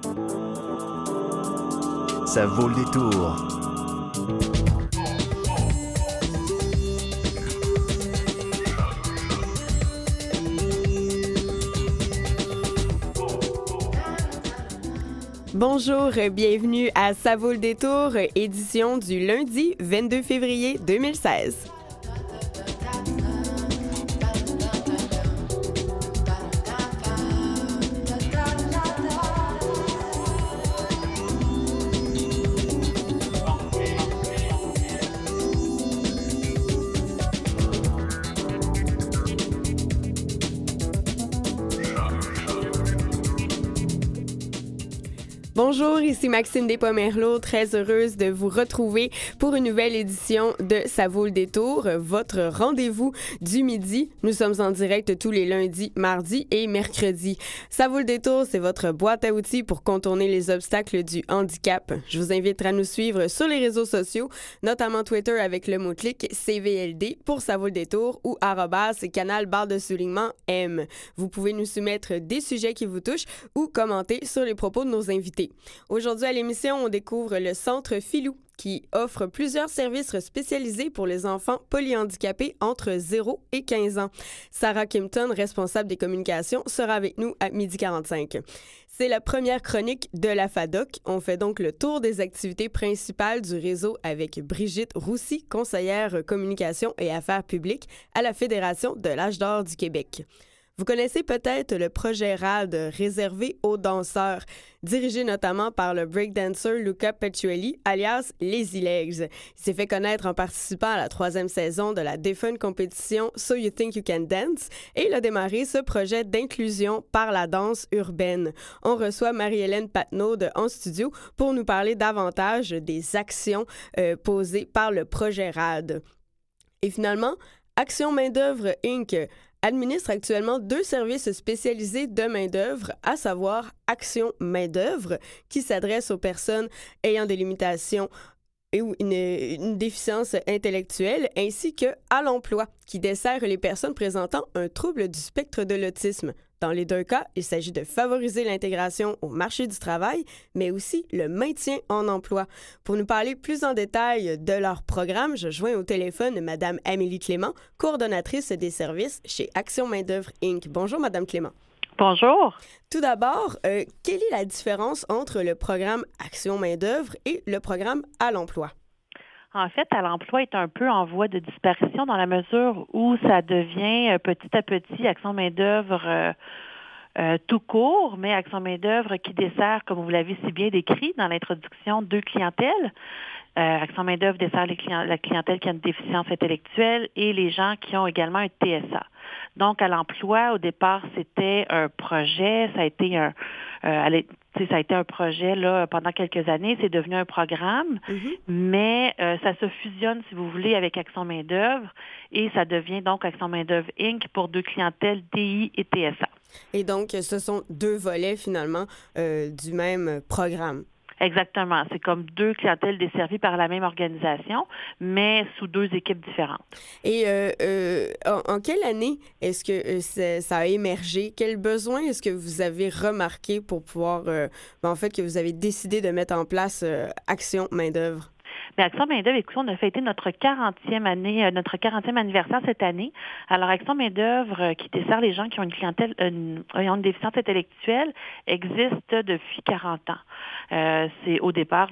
Ça vaut le détour. Bonjour, bienvenue à Ça vaut le détour, édition du lundi 22 février 2016. Bonjour, ici Maxime Despomerleau, très heureuse de vous retrouver pour une nouvelle édition de Ça vaut le détour, votre rendez-vous du midi. Nous sommes en direct tous les lundis, mardis et mercredis. Ça vaut le détour, c'est votre boîte à outils pour contourner les obstacles du handicap. Je vous invite à nous suivre sur les réseaux sociaux, notamment Twitter avec le mot-clic CVLD pour Ça vaut le détour ou @canal_M. Vous pouvez nous soumettre des sujets qui vous touchent ou commenter sur les propos de nos invités. Aujourd'hui à l'émission, on découvre le Centre Filou qui offre plusieurs services spécialisés pour les enfants polyhandicapés entre 0 et 15 ans. Sarah Kimpton, responsable des communications, sera avec nous à 12h45. C'est la première chronique de la FADOC. On fait donc le tour des activités principales du réseau avec Brigitte Roussy, conseillère communication et affaires publiques à la Fédération de l'âge d'or du Québec. Vous connaissez peut-être le projet RAD réservé aux danseurs, dirigé notamment par le breakdancer Luca Petruelli, alias Lazy Legs. Il s'est fait connaître en participant à la 3e saison de la défunte compétition So You Think You Can Dance et il a démarré ce projet d'inclusion par la danse urbaine. On reçoit Marie-Hélène Patnaud en studio pour nous parler davantage des actions posées par le projet RAD. Et finalement, Action Main-d'œuvre Inc. administre actuellement 2 services spécialisés de main-d'œuvre, à savoir Action Main-d'œuvre, qui s'adresse aux personnes ayant des limitations et une déficience intellectuelle, ainsi que À l'emploi, qui dessert les personnes présentant un trouble du spectre de l'autisme. Dans les 2 cas, il s'agit de favoriser l'intégration au marché du travail, mais aussi le maintien en emploi. Pour nous parler plus en détail de leur programme, je joins au téléphone Mme Amélie Clément, coordonnatrice des services chez Action Main-d'œuvre Inc. Bonjour, Mme Clément. Bonjour. Tout d'abord, quelle est la différence entre le programme Action Main-d'œuvre et le programme À l'emploi? En fait, À l'emploi est un peu en voie de disparition dans la mesure où ça devient petit à petit Action Main-d'œuvre tout court, mais Action Main-d'œuvre qui dessert, comme vous l'avez si bien décrit dans l'introduction, 2 clientèles. Action Main-d'œuvre dessert la clientèle qui a une déficience intellectuelle et les gens qui ont également un TSA. Donc, À l'emploi, au départ, c'était un projet, ça a été un projet là pendant quelques années, c'est devenu un programme, mais ça se fusionne, si vous voulez, avec Action Main-d'œuvre et ça devient donc Action Main-d'œuvre Inc. pour 2 clientèles DI et TSA. Et donc, ce sont 2 volets, finalement, du même programme. Exactement. C'est comme 2 clientèles desservies par la même organisation, mais sous 2 équipes différentes. Et en quelle année est-ce que ça a émergé? Quel besoin est-ce que vous avez remarqué pour pouvoir, que vous avez décidé de mettre en place Action Main-d'œuvre? Mais Action Main-d'œuvre, écoutez, on a fêté notre 40e anniversaire cette année. Alors, Action Main-d'œuvre, qui dessert les gens qui ont une déficience intellectuelle, existe depuis 40 ans. Au départ,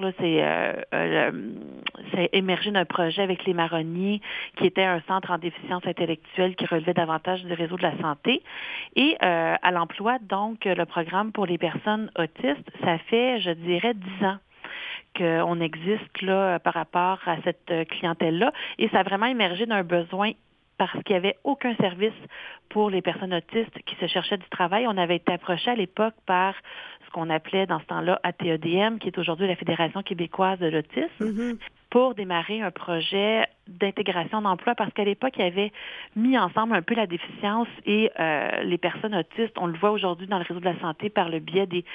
c'est émergé d'un projet avec les Marronniers, qui était un centre en déficience intellectuelle qui relevait davantage du réseau de la santé. Et À l'emploi, donc, le programme pour les personnes autistes, ça fait, je dirais, 10 ans qu'on existe là par rapport à cette clientèle-là. Et ça a vraiment émergé d'un besoin parce qu'il n'y avait aucun service pour les personnes autistes qui se cherchaient du travail. On avait été approché à l'époque par ce qu'on appelait dans ce temps-là ATEDM, qui est aujourd'hui la Fédération québécoise de l'autisme, pour démarrer un projet d'intégration d'emploi parce qu'à l'époque, il y avait mis ensemble un peu la déficience et les personnes autistes. On le voit aujourd'hui dans le réseau de la santé par le biais des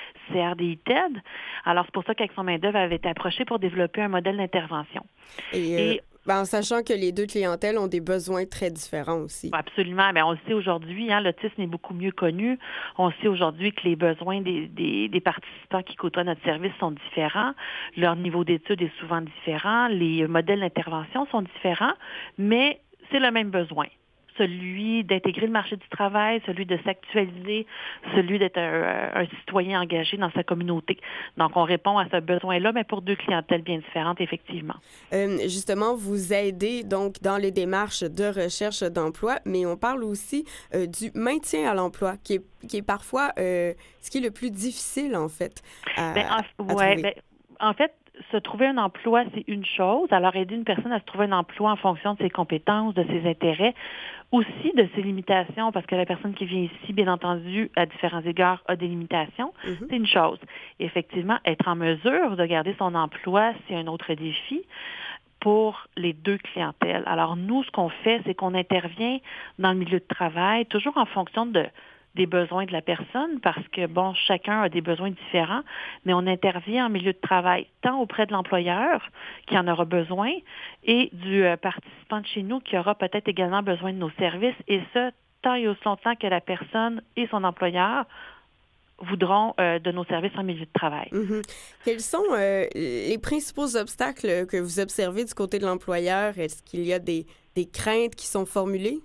CRDI-TED. Alors, c'est pour ça qu'Action Main-d'œuvre avait été approché pour développer un modèle d'intervention. Et Ben, en sachant que les deux clientèles ont des besoins très différents aussi. Absolument. Bien, on le sait aujourd'hui, l'autisme est beaucoup mieux connu. On sait aujourd'hui que les besoins des participants qui côtoient notre service sont différents. Leur niveau d'études est souvent différent. Les modèles d'intervention sont différents, mais c'est le même besoin. Celui d'intégrer le marché du travail, celui de s'actualiser, celui d'être un citoyen engagé dans sa communauté. Donc, on répond à ce besoin-là, mais pour deux clientèles bien différentes, effectivement. Justement, vous aidez donc dans les démarches de recherche d'emploi, mais on parle aussi du maintien à l'emploi, qui est parfois ce qui est le plus difficile, en fait, à trouver. En fait, se trouver un emploi, c'est une chose. Alors, aider une personne à se trouver un emploi en fonction de ses compétences, de ses intérêts, aussi de ses limitations, parce que la personne qui vient ici, bien entendu, à différents égards, a des limitations, c'est une chose. Et effectivement, être en mesure de garder son emploi, c'est un autre défi pour les deux clientèles. Alors, nous, ce qu'on fait, c'est qu'on intervient dans le milieu de travail, toujours en fonction des besoins de la personne, parce que, bon, chacun a des besoins différents, mais on intervient en milieu de travail, tant auprès de l'employeur qui en aura besoin, et du participant de chez nous qui aura peut-être également besoin de nos services, et ce, tant et aussi longtemps que la personne et son employeur voudront de nos services en milieu de travail. Quels sont les principaux obstacles que vous observez du côté de l'employeur? Est-ce qu'il y a des craintes qui sont formulées?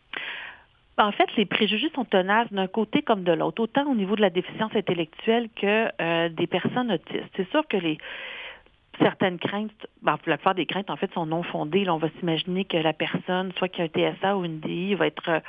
En fait, les préjugés sont tenaces d'un côté comme de l'autre, autant au niveau de la déficience intellectuelle que des personnes autistes. C'est sûr que certaines craintes, la plupart des craintes, en fait, sont non fondées. Là, on va s'imaginer que la personne, soit qui a un TSA ou une DI, va être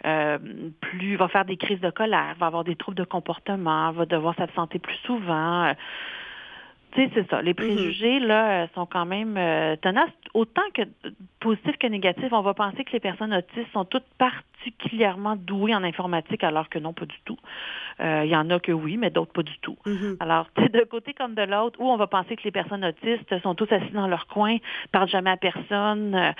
va faire des crises de colère, va avoir des troubles de comportement, va devoir s'absenter plus souvent. Tu sais, c'est ça. Les préjugés, là, sont quand même tenaces. Autant que positifs que négatifs, on va penser que les personnes autistes sont toutes particulièrement douées en informatique, alors que non, pas du tout. Il y en a que oui, mais d'autres pas du tout. Alors, tu sais, d'un côté comme de l'autre, où on va penser que les personnes autistes sont tous assis dans leur coin, parlent jamais à personne,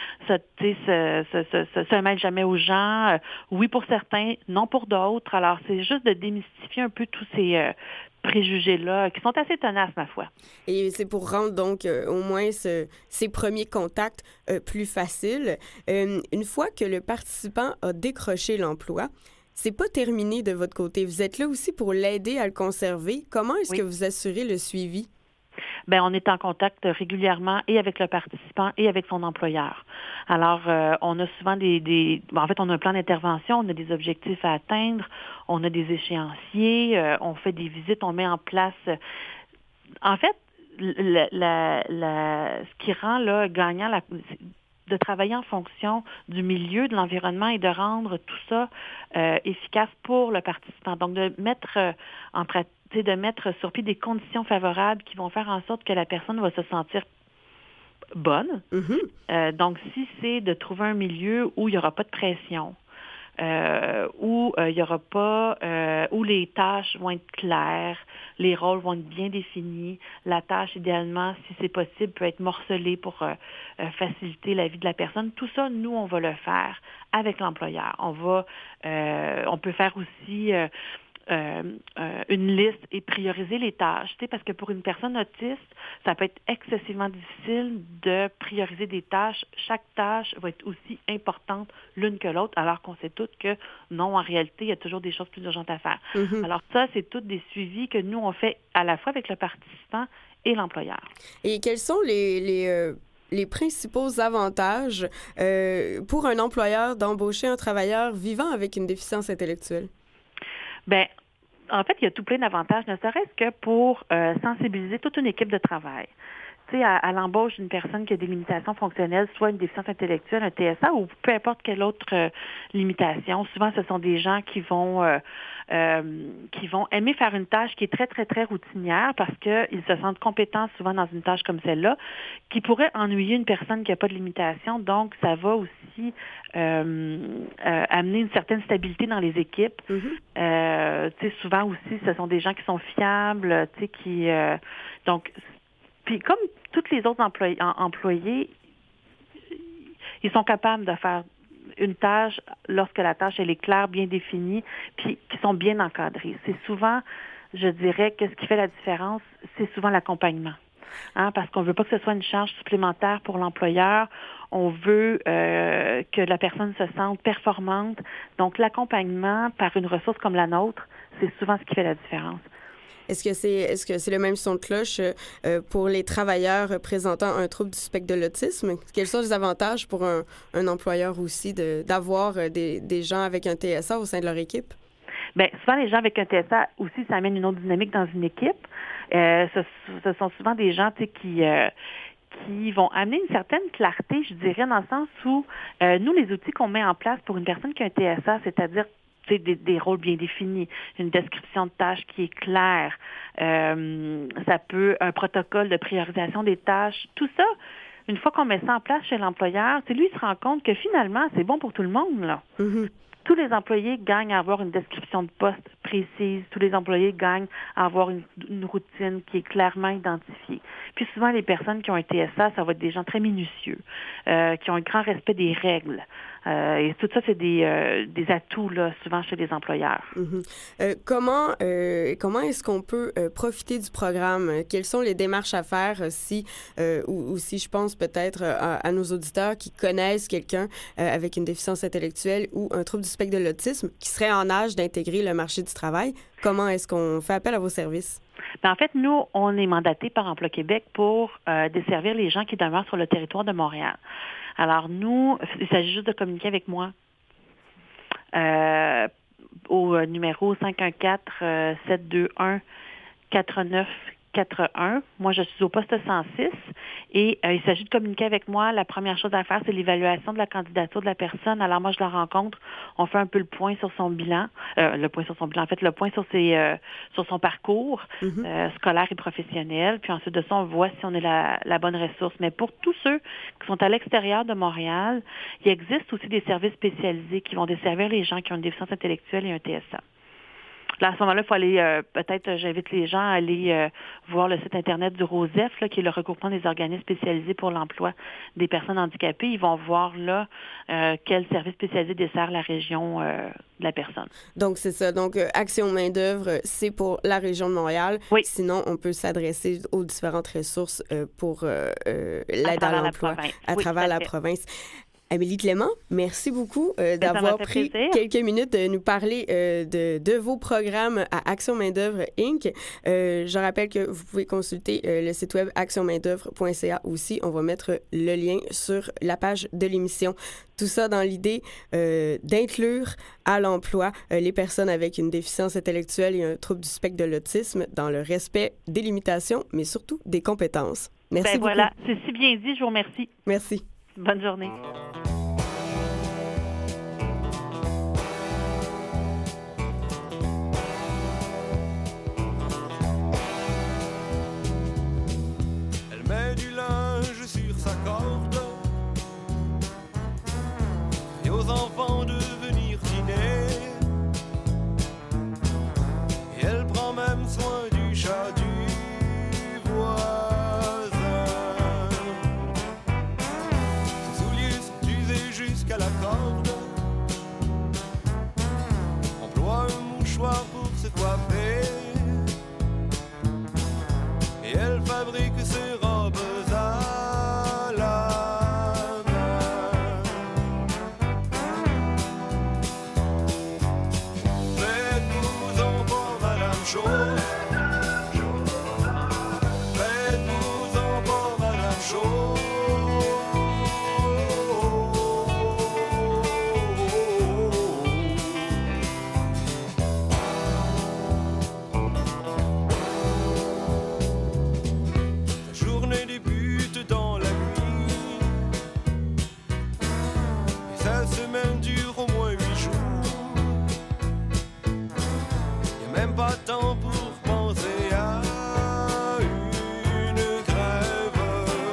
se mêlent jamais aux gens. Oui pour certains, non pour d'autres. Alors, c'est juste de démystifier un peu tous ces préjugés-là, qui sont assez tenaces, ma foi. Et c'est pour rendre donc au moins ces premiers contacts plus faciles. Une fois que le participant a décroché l'emploi, c'est pas terminé de votre côté. Vous êtes là aussi pour l'aider à le conserver. Comment est-ce que vous assurez le suivi? Bien, on est en contact régulièrement et avec le participant et avec son employeur. Alors, on a souvent en fait, on a un plan d'intervention, on a des objectifs à atteindre, on a des échéanciers, on fait des visites, on met en place. En fait, ce qui rend là gagnant de travailler en fonction du milieu, de l'environnement et de rendre tout ça efficace pour le participant. Donc, de mettre de mettre sur pied des conditions favorables qui vont faire en sorte que la personne va se sentir bonne. Donc, si c'est de trouver un milieu où il n'y aura pas de pression, où il y aura pas, où les tâches vont être claires, les rôles vont être bien définis, la tâche, idéalement, si c'est possible, peut être morcelée pour faciliter la vie de la personne. Tout ça, nous, on va le faire avec l'employeur. On peut faire aussi une liste et prioriser les tâches. Tu sais, parce que pour une personne autiste, ça peut être excessivement difficile de prioriser des tâches. Chaque tâche va être aussi importante l'une que l'autre, alors qu'on sait toutes que non, en réalité, il y a toujours des choses plus urgentes à faire. Alors ça, c'est tous des suivis que nous, on fait à la fois avec le participant et l'employeur. Et quels sont les principaux avantages pour un employeur d'embaucher un travailleur vivant avec une déficience intellectuelle? Bien, en fait, il y a tout plein d'avantages, ne serait-ce que pour sensibiliser toute une équipe de travail. Tu sais, à l'embauche d'une personne qui a des limitations fonctionnelles, soit une déficience intellectuelle, un TSA ou peu importe quelle autre limitation. Souvent, ce sont des gens qui vont aimer faire une tâche qui est très, très, très routinière parce qu'ils se sentent compétents souvent dans une tâche comme celle-là, qui pourrait ennuyer une personne qui n'a pas de limitation. Donc, ça va aussi amener une certaine stabilité dans les équipes. Tu sais, souvent aussi, ce sont des gens qui sont fiables, tu sais, donc, puis comme tous les autres employés, ils sont capables de faire une tâche lorsque la tâche elle est claire, bien définie, puis qui sont bien encadrés. C'est souvent, je dirais, que ce qui fait la différence, c'est souvent l'accompagnement. parce qu'on ne veut pas que ce soit une charge supplémentaire pour l'employeur. On veut que la personne se sente performante. Donc, l'accompagnement par une ressource comme la nôtre, c'est souvent ce qui fait la différence. Est-ce que c'est le même son de cloche pour les travailleurs présentant un trouble du spectre de l'autisme? Quels sont les avantages pour un employeur aussi d'avoir des gens avec un TSA au sein de leur équipe? Bien, souvent, les gens avec un TSA aussi, ça amène une autre dynamique dans une équipe. Ce sont souvent des gens qui vont amener une certaine clarté, je dirais, dans le sens où nous, les outils qu'on met en place pour une personne qui a un TSA, c'est-à-dire des rôles bien définis, une description de tâches qui est claire, ça peut un protocole de priorisation des tâches, tout ça, une fois qu'on met ça en place chez l'employeur, lui, il se rend compte que finalement, c'est bon pour tout le monde, là. Mm-hmm. Tous les employés gagnent à avoir une description de poste précise. Tous les employés gagnent à avoir une routine qui est clairement identifiée. Puis souvent, les personnes qui ont un TSA, ça va être des gens très minutieux, qui ont un grand respect des règles. Et tout ça, c'est des atouts, là, souvent chez les employeurs. Mm-hmm. Comment est-ce qu'on peut profiter du programme? Quelles sont les démarches à faire ou si je pense peut-être à nos auditeurs qui connaissent quelqu'un avec une déficience intellectuelle ou un trouble du spectre de l'autisme qui serait en âge d'intégrer le marché du travail? Comment est-ce qu'on fait appel à vos services? Bien, en fait, nous, on est mandatés par Emploi Québec pour desservir les gens qui demeurent sur le territoire de Montréal. Alors, nous, il s'agit juste de communiquer avec moi au numéro 514-721-4941. Moi, je suis au poste 106 et il s'agit de communiquer avec moi. La première chose à faire, c'est l'évaluation de la candidature de la personne. Alors, moi, je la rencontre. On fait un peu le point sur son bilan. Le point sur son parcours scolaire et professionnel. Puis ensuite de ça, on voit si on est la bonne ressource. Mais pour tous ceux qui sont à l'extérieur de Montréal, il existe aussi des services spécialisés qui vont desservir les gens qui ont une déficience intellectuelle et un TSA. Là, à ce moment-là, il faut aller, peut-être, j'invite les gens à aller voir le site Internet du ROSEF, là, qui est le regroupement des organismes spécialisés pour l'emploi des personnes handicapées. Ils vont voir là quel service spécialisé dessert la région de la personne. Donc, c'est ça. Donc, Action main-d'œuvre, c'est pour la région de Montréal. Oui. Sinon, on peut s'adresser aux différentes ressources pour l'aide à l'emploi à travers la province. Amélie Clément, merci beaucoup d'avoir pris quelques minutes de nous parler de vos programmes à Action main-d'œuvre Inc. Je rappelle que vous pouvez consulter le site web actionmaindœuvre.ca aussi. On va mettre le lien sur la page de l'émission. Tout ça dans l'idée d'inclure à l'emploi les personnes avec une déficience intellectuelle et un trouble du spectre de l'autisme dans le respect des limitations, mais surtout des compétences. Merci beaucoup. Voilà, c'est si bien dit. Je vous remercie. Merci. Bonne journée. Elle met du linge sur sa corde et aux enfants de venir dîner. Et elle prend même soin du chat du voisin. Jusqu'à la corde, emploie un mouchoir pour se coiffer, et elle fabrique ses robes à la main. Faites-vous enfant, Madame Chose. Faites-vous enfant, Madame Chose. Pas tant pour penser à une grève.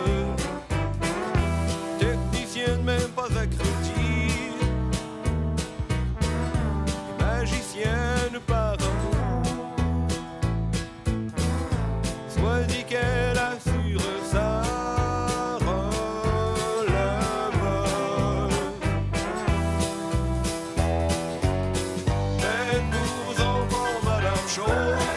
Technicienne même pas accréditée, magicienne par amour. Soit dit qu'elle assure sa relève. Faites-vous enfant, Madame Chose.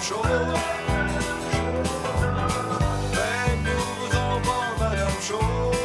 Chose. Faites-nous en voir Madame Chose.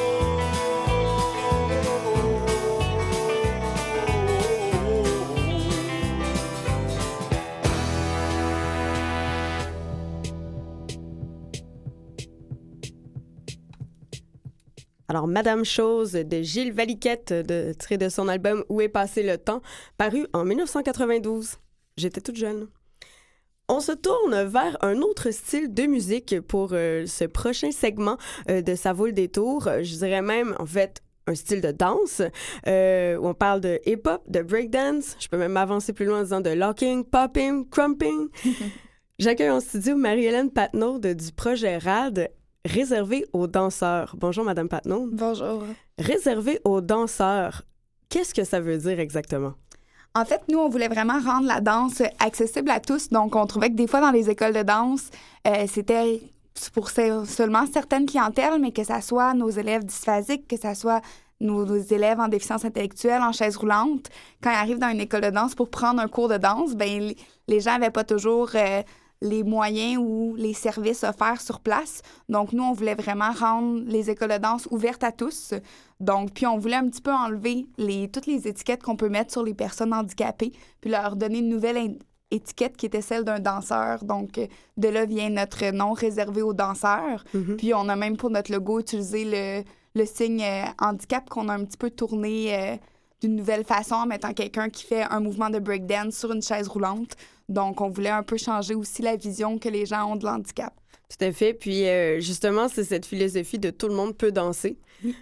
Alors, Madame Chose de Gilles Valiquette, tiré de son album Où est passé le temps, paru en 1992. J'étais toute jeune. On se tourne vers un autre style de musique pour ce prochain segment de Ça vaut le détour. Je dirais même, en fait, un style de danse où on parle de hip-hop, de breakdance. Je peux même avancer plus loin en disant de locking, popping, crumping. J'accueille en studio Marie-Hélène Patnaud du projet RAD, réservé aux danseurs. Bonjour, Madame Patnaud. Bonjour. Réservé aux danseurs, qu'est-ce que ça veut dire exactement? En fait, nous, on voulait vraiment rendre la danse accessible à tous. Donc, on trouvait que des fois, dans les écoles de danse, c'était pour seulement certaines clientèles, mais que ça soit nos élèves dysphasiques, que ça soit nos élèves en déficience intellectuelle, en chaise roulante. Quand ils arrivent dans une école de danse pour prendre un cours de danse, ben les gens n'avaient pas toujours les moyens ou les services offerts sur place. Donc, nous, on voulait vraiment rendre les écoles de danse ouvertes à tous. Donc, puis on voulait un petit peu enlever toutes les étiquettes qu'on peut mettre sur les personnes handicapées, puis leur donner une nouvelle étiquette qui était celle d'un danseur. Donc, de là vient notre nom réservé aux danseurs. Mm-hmm. Puis, on a même pour notre logo utilisé le signe handicap qu'on a un petit peu tourné d'une nouvelle façon en mettant quelqu'un qui fait un mouvement de breakdance sur une chaise roulante. Donc, on voulait un peu changer aussi la vision que les gens ont de l'handicap. Tout à fait. Puis, justement, c'est cette philosophie de tout le monde peut danser. Oui.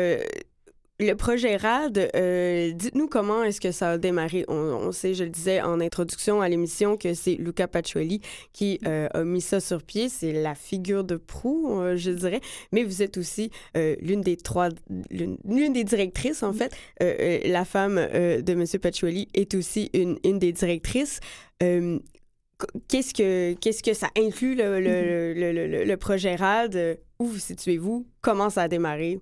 Le projet RAD, dites-nous comment est-ce que ça a démarré. On sait, je le disais en introduction à l'émission, que c'est Luca Pacioli qui a mis ça sur pied. C'est la figure de proue, je dirais. Mais vous êtes aussi l'une des directrices, en fait. La femme de M. Pacioli est aussi une des directrices. Qu'est-ce que ça inclut, le projet RAD? Où vous situez-vous? Comment ça a démarré?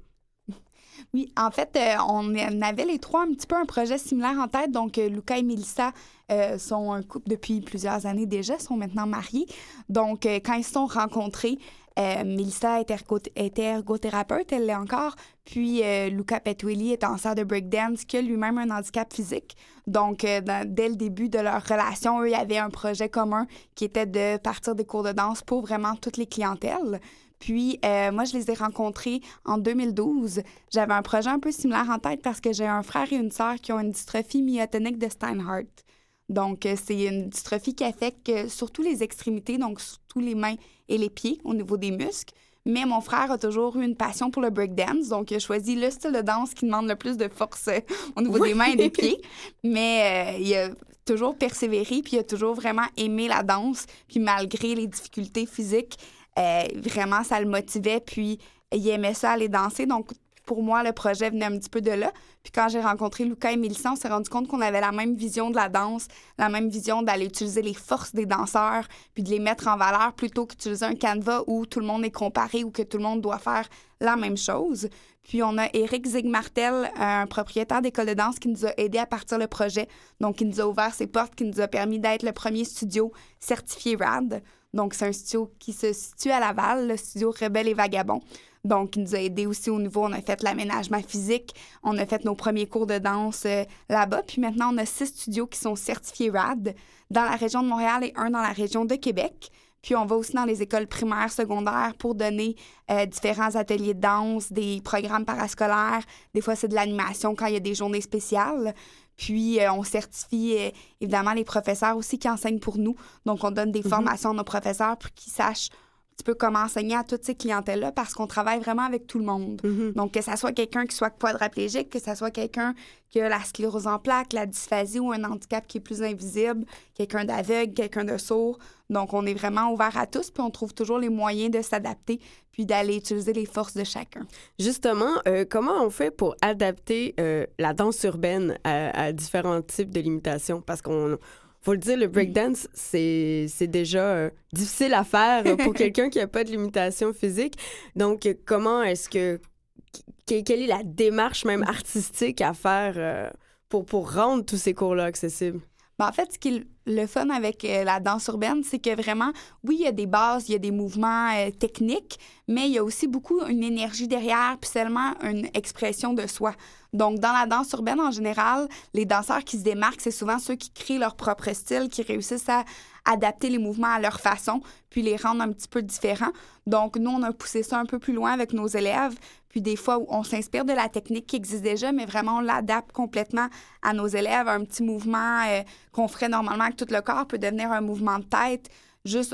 Oui, en fait, on avait les trois un petit peu un projet similaire en tête. Donc, Luca et Mélissa sont un couple depuis plusieurs années déjà, sont maintenant mariés. Donc, quand ils se sont rencontrés, Mélissa était ergothérapeute, elle l'est encore. Puis, Luca Pacioli est danseur de breakdance qui a lui-même un handicap physique. Donc, dès le début de leur relation, eux, il y avait un projet commun qui était de partir des cours de danse pour vraiment toutes les clientèles. Puis, moi, je les ai rencontrés en 2012. J'avais un projet un peu similaire en tête parce que j'ai un frère et une sœur qui ont une dystrophie myotonique de Steinhardt. Donc, c'est une dystrophie qui affecte surtout les extrémités, donc surtout les mains et les pieds au niveau des muscles. Mais mon frère a toujours eu une passion pour le breakdance, donc il a choisi le style de danse qui demande le plus de force au niveau des mains et des pieds. Mais il a toujours persévéré, puis il a toujours vraiment aimé la danse. Puis malgré les difficultés physiques, vraiment, ça le motivait, puis il aimait ça aller danser. Donc, pour moi, le projet venait un petit peu de là. Puis quand j'ai rencontré Luca et Mélissa, on s'est rendu compte qu'on avait la même vision de la danse, la même vision d'aller utiliser les forces des danseurs, puis de les mettre en valeur plutôt qu'utiliser un canevas où tout le monde est comparé ou que tout le monde doit faire la même chose. Puis on a Éric Zigmartel, un propriétaire d'école de danse qui nous a aidé à partir le projet. Donc, qui nous a ouvert ses portes, qui nous a permis d'être le premier studio certifié RAD. Donc, c'est un studio qui se situe à Laval, le studio Rebelle et Vagabond. Donc, il nous a aidés aussi au niveau, on a fait l'aménagement physique, on a fait nos premiers cours de danse là-bas. Puis maintenant, on a 6 studios qui sont certifiés RAD dans la région de Montréal et 1 dans la région de Québec. Puis on va aussi dans les écoles primaires, secondaires pour donner différents ateliers de danse, des programmes parascolaires. Des fois, c'est de l'animation quand il y a des journées spéciales. Puis, on certifie évidemment les professeurs aussi qui enseignent pour nous. Donc, on donne des formations à nos professeurs pour qu'ils sachent un petit peu comment enseigner à toutes ces clientèles-là parce qu'on travaille vraiment avec tout le monde. Donc, que ça soit quelqu'un qui soit quadraplégique, que ça soit quelqu'un qui a la sclérose en plaques, la dysphasie ou un handicap qui est plus invisible, quelqu'un d'aveugle, quelqu'un de sourd. Donc, on est vraiment ouvert à tous, puis on trouve toujours les moyens de s'adapter puis d'aller utiliser les forces de chacun. Justement, comment on fait pour adapter la danse urbaine à différents types de limitations? Parce qu'on faut le dire, le breakdance, c'est déjà difficile à faire pour quelqu'un qui n'a pas de limitation physique. Donc, comment est-ce que... Quelle est la démarche même artistique à faire pour rendre tous ces cours-là accessibles? Ben, en fait, ce qui est le fun avec la danse urbaine, c'est que vraiment, oui, il y a des bases, il y a des mouvements techniques, mais il y a aussi beaucoup une énergie derrière, puis seulement une expression de soi. Donc, dans la danse urbaine, en général, les danseurs qui se démarquent, c'est souvent ceux qui créent leur propre style, qui réussissent à adapter les mouvements à leur façon, puis les rendre un petit peu différents. Donc, nous, on a poussé ça un peu plus loin avec nos élèves. Puis des fois, on s'inspire de la technique qui existe déjà, mais vraiment, on l'adapte complètement à nos élèves. Un petit mouvement qu'on ferait normalement avec tout le corps peut devenir un mouvement de tête, juste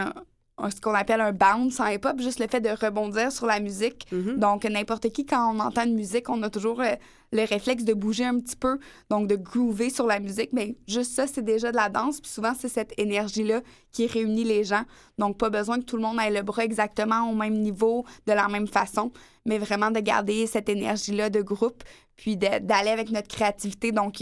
ce qu'on appelle un bounce en hip-hop, juste le fait de rebondir sur la musique. Mm-hmm. Donc, n'importe qui, quand on entend une musique, on a toujours le réflexe de bouger un petit peu, donc de groover sur la musique. Mais juste ça, c'est déjà de la danse. Puis souvent, c'est cette énergie-là qui réunit les gens. Donc, pas besoin que tout le monde ait le bras exactement au même niveau, de la même façon, mais vraiment de garder cette énergie-là de groupe, puis d'aller avec notre créativité. Donc,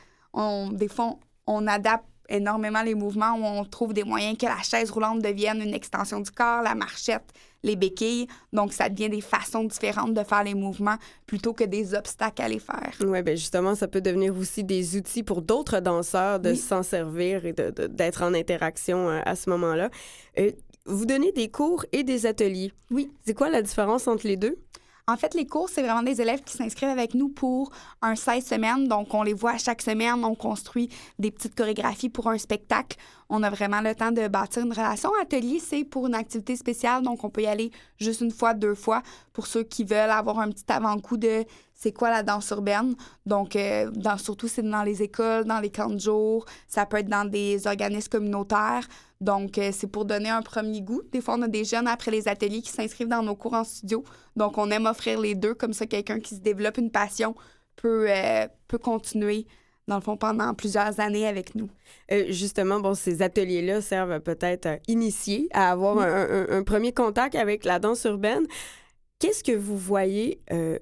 des fois, on adapte énormément les mouvements où on trouve des moyens que la chaise roulante devienne une extension du corps, la marchette, les béquilles. Donc, ça devient des façons différentes de faire les mouvements plutôt que des obstacles à les faire. Oui, bien justement, ça peut devenir aussi des outils pour d'autres danseurs de s'en servir et d'être en interaction à ce moment-là. Vous donnez des cours et des ateliers. Oui. C'est quoi la différence entre les deux? En fait, les cours, c'est vraiment des élèves qui s'inscrivent avec nous pour un 16 semaines. Donc, on les voit à chaque semaine. On construit des petites chorégraphies pour un spectacle. On a vraiment le temps de bâtir une relation. Atelier, c'est pour une activité spéciale. Donc, on peut y aller juste une fois, 2 fois pour ceux qui veulent avoir un petit avant-goût de c'est quoi la danse urbaine. Donc, surtout, c'est dans les écoles, dans les camps de jour. Ça peut être dans des organismes communautaires. Donc, c'est pour donner un premier goût. Des fois, on a des jeunes après les ateliers qui s'inscrivent dans nos cours en studio. Donc, on aime offrir les deux. Comme ça, quelqu'un qui se développe une passion peut continuer, dans le fond, pendant plusieurs années avec nous. Justement, bon, ces ateliers-là servent peut-être à initier, à avoir un premier contact avec la danse urbaine. Qu'est-ce que vous voyez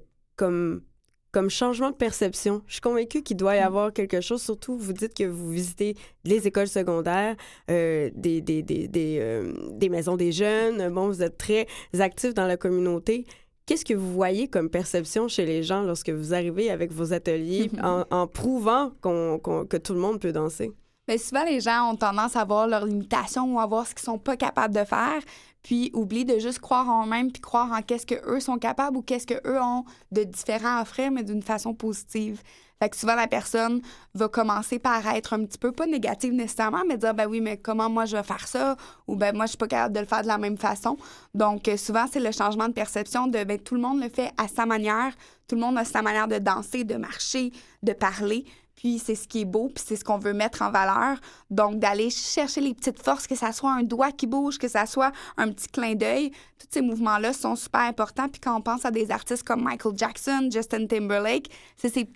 comme changement de perception? Je suis convaincue qu'il doit y avoir quelque chose. Surtout, vous dites que vous visitez les écoles secondaires, des maisons des jeunes. Bon, vous êtes très actifs dans la communauté. Qu'est-ce que vous voyez comme perception chez les gens lorsque vous arrivez avec vos ateliers en prouvant que tout le monde peut danser? Bien, souvent, les gens ont tendance à voir leurs limitations ou à voir ce qu'ils sont pas capables de faire, puis oublient de juste croire en eux-mêmes puis croire en qu'est-ce qu'eux sont capables ou qu'est-ce qu'eux ont de différent à offrir, mais d'une façon positive. Fait que souvent, la personne va commencer par être un petit peu, pas négative nécessairement, mais dire, ben oui, mais comment moi je vais faire ça? Ou ben moi, je suis pas capable de le faire de la même façon. Donc, souvent, c'est le changement de perception de, ben tout le monde le fait à sa manière. Tout le monde a sa manière de danser, de marcher, de parler. Puis c'est ce qui est beau, puis c'est ce qu'on veut mettre en valeur. Donc, d'aller chercher les petites forces, que ça soit un doigt qui bouge, que ça soit un petit clin d'œil. Tous ces mouvements-là sont super importants. Puis quand on pense à des artistes comme Michael Jackson, Justin Timberlake, c'est ces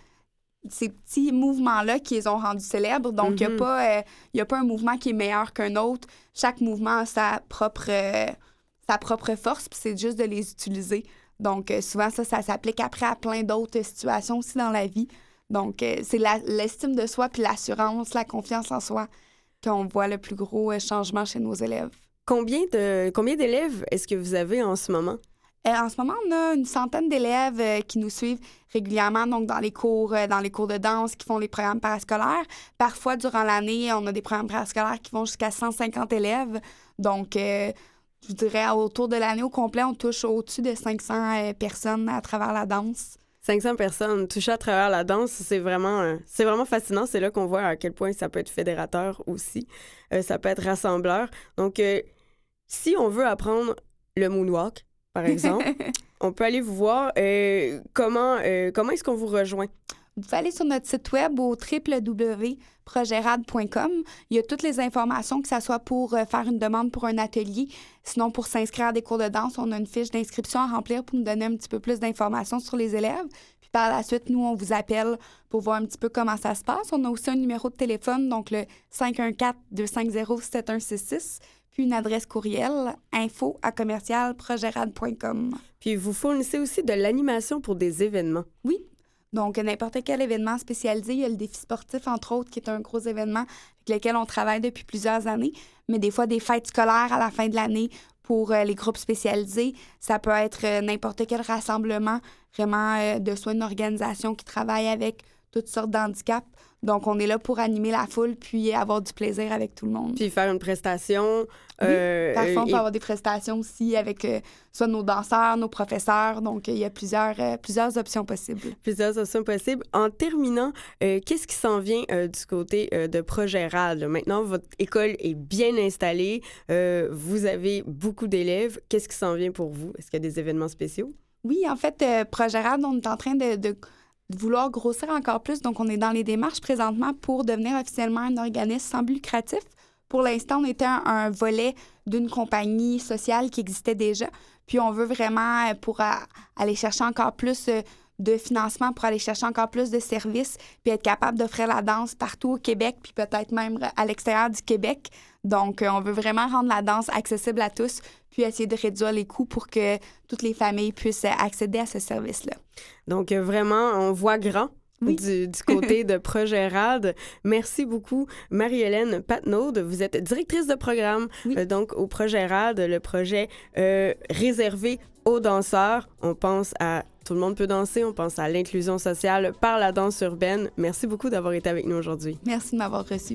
petits mouvements-là qui les ont rendus célèbres. Donc, il n'y a pas un mouvement qui est meilleur qu'un autre. Chaque mouvement a sa propre force, puis c'est juste de les utiliser. Donc, souvent, ça s'applique après à plein d'autres situations aussi dans la vie. Donc, c'est l'estime de soi puis l'assurance, la confiance en soi qu'on voit le plus gros changement chez nos élèves. Combien d'élèves est-ce que vous avez en ce moment? En ce moment, on a une centaine d'élèves qui nous suivent régulièrement, donc dans les cours de danse, qui font les programmes parascolaires. Parfois, durant l'année, on a des programmes parascolaires qui vont jusqu'à 150 élèves. Donc, je dirais, autour de l'année au complet, on touche au-dessus de 500 personnes à travers la danse. 500 personnes touchées à travers la danse, c'est vraiment fascinant. C'est là qu'on voit à quel point ça peut être fédérateur aussi. Ça peut être rassembleur. Donc, si on veut apprendre le moonwalk, par exemple, on peut aller vous voir. Comment est-ce qu'on vous rejoint? Vous pouvez aller sur notre site web au www.progerad.com. Il y a toutes les informations, que ce soit pour faire une demande pour un atelier. Sinon, pour s'inscrire à des cours de danse, on a une fiche d'inscription à remplir pour nous donner un petit peu plus d'informations sur les élèves. Puis par la suite, nous, on vous appelle pour voir un petit peu comment ça se passe. On a aussi un numéro de téléphone, donc le 514-250-7166. Puis une adresse courriel, info@progerad.com. Puis vous fournissez aussi de l'animation pour des événements. Oui. Donc, n'importe quel événement spécialisé. Il y a le défi sportif, entre autres, qui est un gros événement avec lequel on travaille depuis plusieurs années. Mais des fois, des fêtes scolaires à la fin de l'année pour les groupes spécialisés. Ça peut être n'importe quel rassemblement, vraiment, de soit une organisation qui travaille avec toutes sortes d'handicaps. Donc, on est là pour animer la foule puis avoir du plaisir avec tout le monde. Puis faire une prestation. Parfois, on peut avoir des prestations aussi avec soit nos danseurs, nos professeurs. Donc, il y a plusieurs options possibles. Plusieurs options possibles. En terminant, qu'est-ce qui s'en vient du côté de Projet RAD? Là? Maintenant, votre école est bien installée. Vous avez beaucoup d'élèves. Qu'est-ce qui s'en vient pour vous? Est-ce qu'il y a des événements spéciaux? Oui, en fait, Projet RAD, on est en train de vouloir grossir encore plus. Donc, on est dans les démarches présentement pour devenir officiellement un organisme sans but lucratif. Pour l'instant, on était un volet d'une compagnie sociale qui existait déjà. Puis, on veut vraiment, pour aller chercher encore plus de financement, pour aller chercher encore plus de services, puis être capable d'offrir la danse partout au Québec, puis peut-être même à l'extérieur du Québec. Donc, on veut vraiment rendre la danse accessible à tous, puis essayer de réduire les coûts pour que toutes les familles puissent accéder à ce service-là. Donc, vraiment, on voit grand. Oui. Du côté de Projet RAD. Merci beaucoup, Marie-Hélène Patnaud. Vous êtes directrice de programme donc au Projet RAD, le projet réservé aux danseurs. On pense à Tout le monde peut danser, on pense à l'inclusion sociale par la danse urbaine. Merci beaucoup d'avoir été avec nous aujourd'hui. Merci de m'avoir reçu.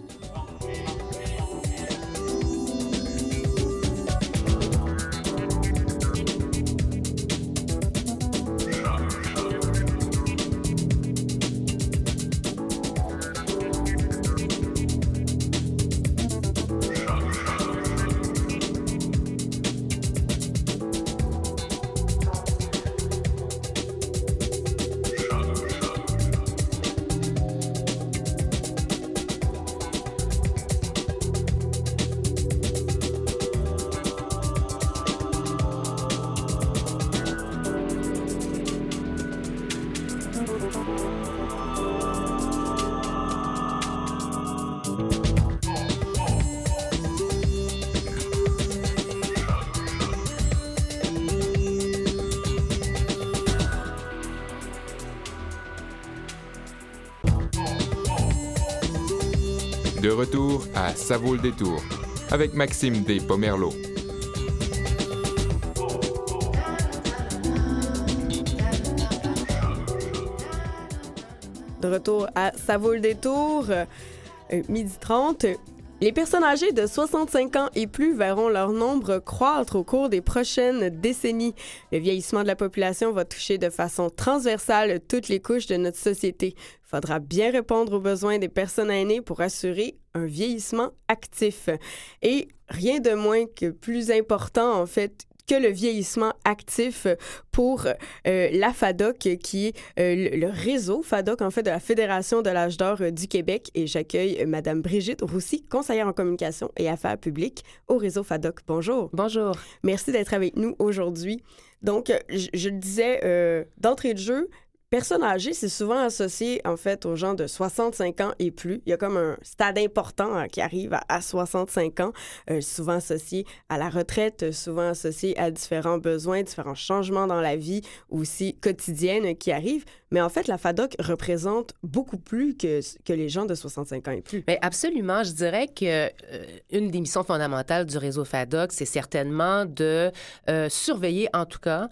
De retour à Ça vaut le détour avec Maxime Despomerleau. De retour à Ça vaut le détour, 12h30. Les personnes âgées de 65 ans et plus verront leur nombre croître au cours des prochaines décennies. Le vieillissement de la population va toucher de façon transversale toutes les couches de notre société. Il faudra bien répondre aux besoins des personnes aînées pour assurer un vieillissement actif. Et rien de moins que plus important, en fait, que le vieillissement actif pour la FADOC, qui est le réseau FADOC, en fait, de la Fédération de l'âge d'or du Québec. Et j'accueille Mme Brigitte Roussy, conseillère en communication et affaires publiques au réseau FADOC. Bonjour. Bonjour. Merci d'être avec nous aujourd'hui. Donc, je le disais d'entrée de jeu, personnes âgées, c'est souvent associé, en fait, aux gens de 65 ans et plus. Il y a comme un stade important qui arrive à 65 ans, souvent associé à la retraite, souvent associé à différents besoins, différents changements dans la vie, aussi quotidienne qui arrivent. Mais en fait, la FADOC représente beaucoup plus que les gens de 65 ans et plus. Bien, absolument. Je dirais que une des missions fondamentales du réseau FADOC, c'est certainement de surveiller, en tout cas,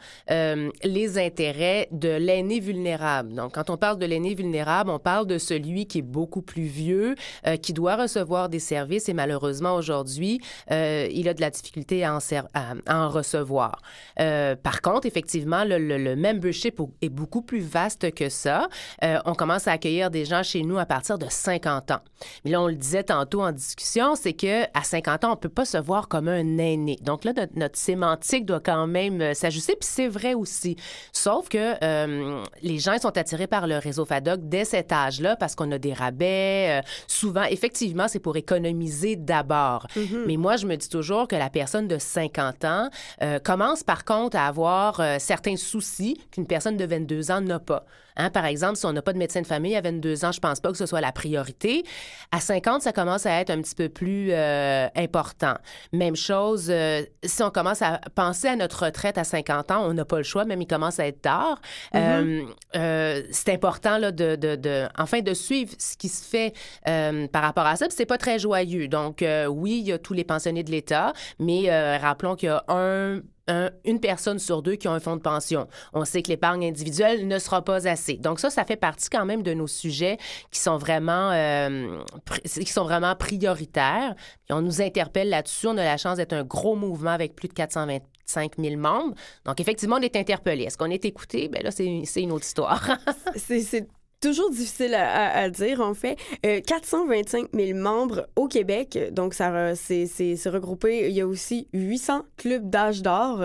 les intérêts de l'aîné vulnérable. Donc, quand on parle de l'aîné vulnérable, on parle de celui qui est beaucoup plus vieux, qui doit recevoir des services et malheureusement, aujourd'hui, il a de la difficulté à en recevoir. Par contre, effectivement, le membership est beaucoup plus vaste que ça. On commence à accueillir des gens chez nous à partir de 50 ans. Mais là, on le disait tantôt en discussion, c'est qu'à 50 ans, on ne peut pas se voir comme un aîné. Donc là, notre sémantique doit quand même s'ajuster, puis c'est vrai aussi. Sauf que les gens sont attirés par le réseau FADOC dès cet âge-là parce qu'on a des rabais. Souvent, effectivement, c'est pour économiser d'abord. Mm-hmm. Mais moi, je me dis toujours que la personne de 50 ans commence par contre à avoir certains soucis qu'une personne de 22 ans n'a pas. Hein, par exemple, si on n'a pas de médecin de famille à 22 ans, je pense pas que ce soit la priorité. À 50, ça commence à être un petit peu plus important. Même chose, si on commence à penser à notre retraite à 50 ans, on n'a pas le choix, même il commence à être tard. Mm-hmm. C'est important là, de suivre ce qui se fait par rapport à ça. Puis c'est pas très joyeux. Donc, oui, il y a tous les pensionnés de l'État, mais rappelons qu'il y a une personne sur deux qui a un fonds de pension. On sait que l'épargne individuelle ne sera pas assez. Donc ça fait partie quand même de nos sujets qui sont vraiment prioritaires. Puis on nous interpelle là-dessus. On a la chance d'être un gros mouvement avec plus de 425 000 membres. Donc effectivement, on est interpellé. Est-ce qu'on est écouté? Bien là, c'est une autre histoire. C'est toujours difficile à dire, en fait. 425 000 membres au Québec, donc c'est regroupé. Il y a aussi 800 clubs d'âge d'or,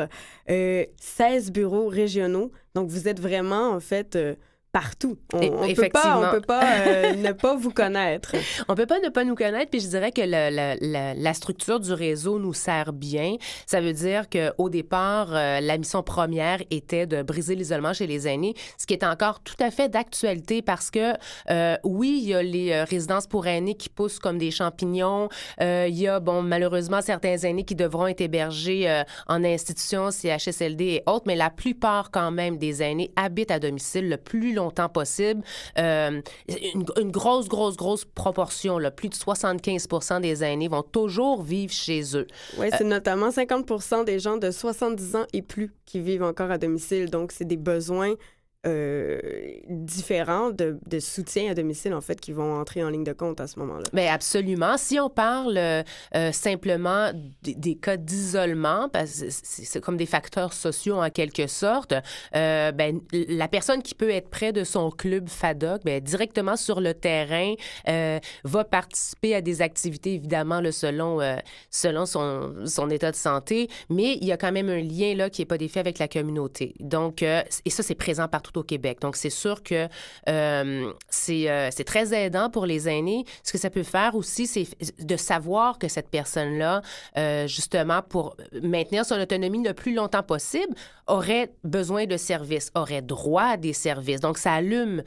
16 bureaux régionaux. Donc, vous êtes vraiment, en fait... partout. On peut pas ne pas vous connaître. On peut pas ne pas nous connaître, puis je dirais que la structure du réseau nous sert bien. Ça veut dire qu'au départ, la mission première était de briser l'isolement chez les aînés, ce qui est encore tout à fait d'actualité parce que, oui, il y a les résidences pour aînés qui poussent comme des champignons. Il y a, malheureusement, certains aînés qui devront être hébergés en institutions, CHSLD et autres, mais la plupart, quand même, des aînés habitent à domicile le plus longtemps possible. Une grosse proportion, là, plus de 75 % des aînés vont toujours vivre chez eux. Oui, c'est notamment 50 % des gens de 70 ans et plus qui vivent encore à domicile. Donc, c'est des besoins différents de soutien à domicile, en fait, qui vont entrer en ligne de compte à ce moment-là. Bien, absolument. Si on parle simplement des cas d'isolement, parce que c'est comme des facteurs sociaux en quelque sorte, la personne qui peut être près de son club FADOC, directement sur le terrain, va participer à des activités, évidemment, là, selon son état de santé, mais il y a quand même un lien là, qui n'est pas défait avec la communauté. Donc, et ça, c'est présent partout au Québec. Donc, c'est sûr que c'est très aidant pour les aînés. Ce que ça peut faire aussi, c'est de savoir que cette personne-là, justement, pour maintenir son autonomie le plus longtemps possible, aurait besoin de services, aurait droit à des services. Donc, ça allume,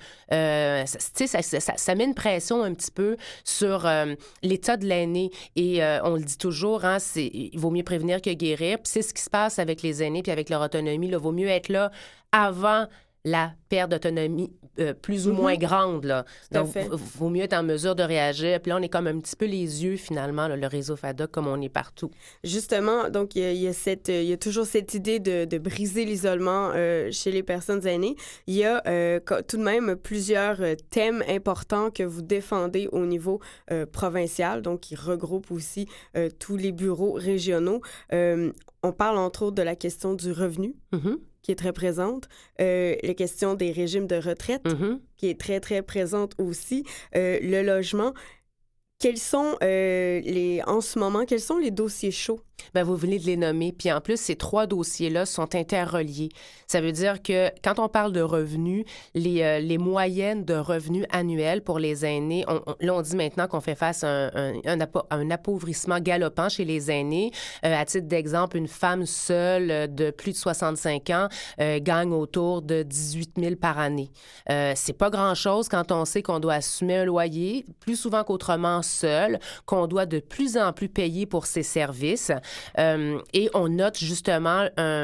ça met une pression un petit peu sur l'état de l'aîné. Et on le dit toujours, hein, il vaut mieux prévenir que guérir. Puis c'est ce qui se passe avec les aînés puis avec leur autonomie. Il vaut mieux être là avant la perte d'autonomie plus ou moins grande. Là. Donc, il vaut mieux être en mesure de réagir. Puis là, on est comme un petit peu les yeux, finalement, là, le réseau FADOC, comme on est partout. Justement, donc, il y a toujours cette idée de briser l'isolement chez les personnes aînées. Il y a tout de même plusieurs thèmes importants que vous défendez au niveau provincial, donc qui regroupent aussi tous les bureaux régionaux. On parle, entre autres, de la question du revenu. Qui est très présente, la question des régimes de retraite, qui est très, très présente aussi, le logement. Quels sont en ce moment, quels sont les dossiers chauds? Bien, vous venez de les nommer. Puis en plus, ces 3 dossiers-là sont interreliés. Ça veut dire que quand on parle de revenus, les moyennes de revenus annuels pour les aînés, on dit maintenant qu'on fait face à un appauvrissement galopant chez les aînés. À titre d'exemple, une femme seule de plus de 65 ans gagne autour de 18 000 par année. C'est pas grand-chose quand on sait qu'on doit assumer un loyer, plus souvent qu'autrement seul, qu'on doit de plus en plus payer pour ses services. Et on note justement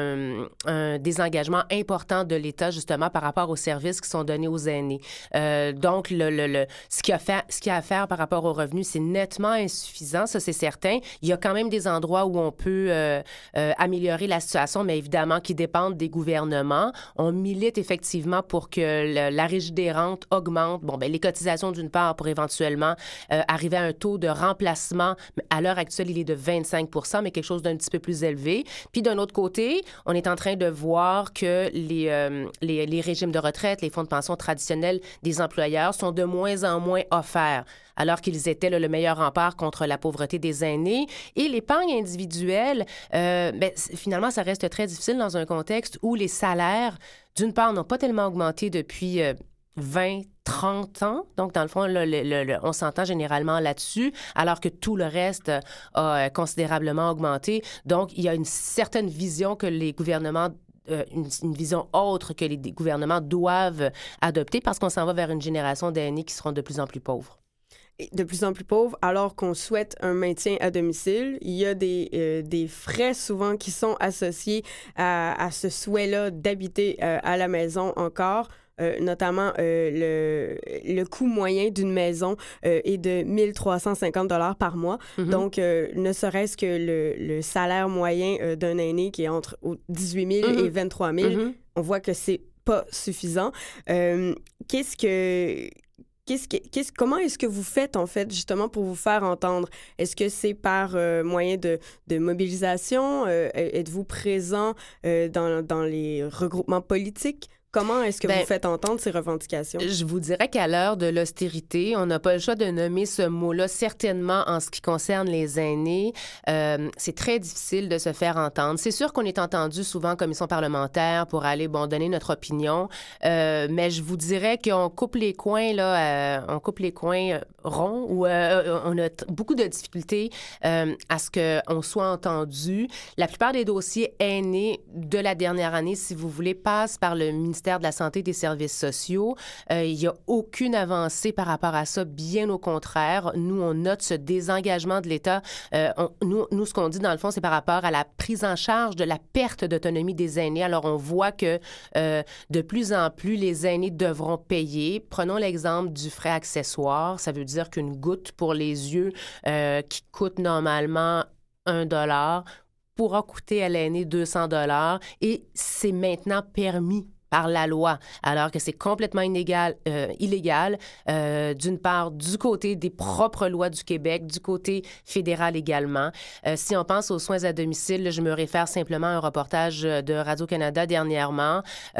un désengagement important de l'État justement par rapport aux services qui sont donnés aux aînés. Donc, ce qu'il y a à faire par rapport aux revenus, c'est nettement insuffisant, ça c'est certain. Il y a quand même des endroits où on peut améliorer la situation, mais évidemment qui dépendent des gouvernements. On milite effectivement pour que la régie des rentes augmente. Les cotisations d'une part pour éventuellement arriver à un taux de remplacement. À l'heure actuelle, il est de 25 %, mais quelque chose d'un petit peu plus élevé. Puis d'un autre côté, on est en train de voir que les régimes de retraite, les fonds de pension traditionnels des employeurs sont de moins en moins offerts, alors qu'ils étaient le meilleur rempart contre la pauvreté des aînés. Et l'épargne individuelle, finalement, ça reste très difficile dans un contexte où les salaires, d'une part, n'ont pas tellement augmenté depuis 20-30 ans. Donc, dans le fond, on s'entend généralement là-dessus, alors que tout le reste a considérablement augmenté. Donc, il y a une certaine vision que les gouvernements une vision autre que les gouvernements doivent adopter parce qu'on s'en va vers une génération d'aînés qui seront de plus en plus pauvres. De plus en plus pauvres, alors qu'on souhaite un maintien à domicile. Il y a des frais souvent qui sont associés à ce souhait-là d'habiter à la maison encore. notamment le coût moyen d'une maison est de 1 350 $ par mois. Donc, ne serait-ce que le salaire moyen d'un aîné qui est entre 18 000 et 23 000, on voit que c'est pas suffisant. Comment est-ce que vous faites, en fait, justement, pour vous faire entendre? Est-ce que c'est par moyen de mobilisation? Êtes-vous présent dans les regroupements politiques? Comment est-ce que vous faites entendre ces revendications? Je vous dirais qu'à l'heure de l'austérité, on n'a pas le choix de nommer ce mot-là. Certainement, en ce qui concerne les aînés, c'est très difficile de se faire entendre. C'est sûr qu'on est entendu souvent en commission parlementaire pour aller donner notre opinion, mais je vous dirais qu'on coupe les coins, on coupe les coins ronds, où on a beaucoup de difficultés à ce qu'on soit entendu. La plupart des dossiers aînés de la dernière année, si vous voulez, passent par le ministère de la Santé et des Services sociaux. Il n'y a aucune avancée par rapport à ça, bien au contraire. Nous, on note ce désengagement de l'État. Nous, ce qu'on dit, dans le fond, c'est par rapport à la prise en charge de la perte d'autonomie des aînés. Alors, on voit que de plus en plus, les aînés devront payer. Prenons l'exemple du frais accessoire. Ça veut dire qu'une goutte pour les yeux qui coûte normalement 1 $ pourra coûter à l'aîné 200 $ et c'est maintenant permis par la loi, alors que c'est complètement illégal, d'une part, du côté des propres lois du Québec, du côté fédéral également. Si on pense aux soins à domicile, je me réfère simplement à un reportage de Radio-Canada dernièrement.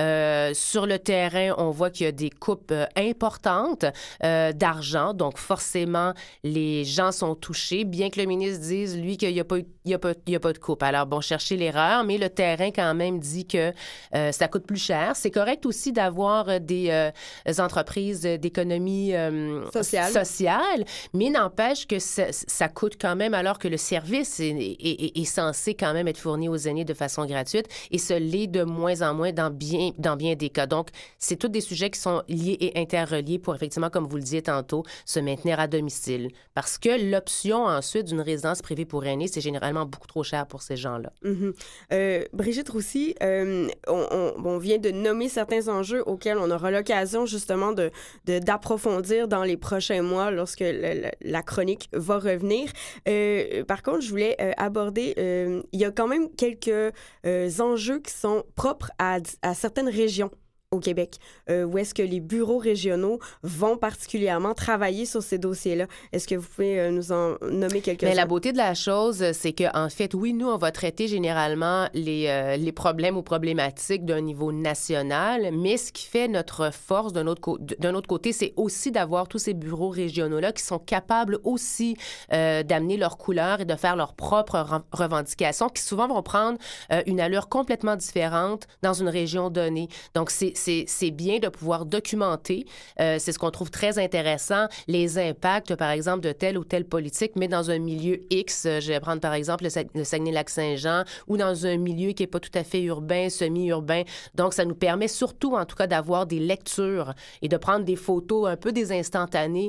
Sur le terrain, on voit qu'il y a des coupes importantes d'argent, donc forcément, les gens sont touchés, bien que le ministre dise, lui, qu'il n'y a pas de coupe. Alors, cherchez l'erreur, mais le terrain, quand même, dit que ça coûte plus cher. C'est correct aussi d'avoir des entreprises d'économie sociale, mais n'empêche que ça coûte quand même, alors que le service est censé quand même être fourni aux aînés de façon gratuite, et ce l'est de moins en moins dans bien des cas. Donc, c'est tous des sujets qui sont liés et interreliés pour, effectivement, comme vous le disiez tantôt, se maintenir à domicile. Parce que l'option, ensuite, d'une résidence privée pour aînés, c'est généralement beaucoup trop cher pour ces gens-là. Brigitte Roussy, on vient de nommer certains enjeux auxquels on aura l'occasion justement d'approfondir dans les prochains mois lorsque la chronique va revenir. Par contre, je voulais aborder, il y a quand même quelques enjeux qui sont propres à certaines régions au Québec, où est-ce que les bureaux régionaux vont particulièrement travailler sur ces dossiers-là. Est-ce que vous pouvez nous en nommer quelques-uns? Mais la beauté de la chose, c'est qu'en fait, oui, nous, on va traiter généralement les problèmes ou problématiques d'un niveau national, mais ce qui fait notre force d'un autre côté, c'est aussi d'avoir tous ces bureaux régionaux-là qui sont capables aussi d'amener leur couleur et de faire leurs propres revendications, qui souvent vont prendre une allure complètement différente dans une région donnée. Donc, c'est bien de pouvoir documenter, c'est ce qu'on trouve très intéressant, les impacts, par exemple, de telle ou telle politique, mais dans un milieu X, je vais prendre par exemple le Saguenay-Lac-Saint-Jean, ou dans un milieu qui n'est pas tout à fait urbain, semi-urbain. Donc, ça nous permet surtout, en tout cas, d'avoir des lectures et de prendre des photos, un peu des instantanés,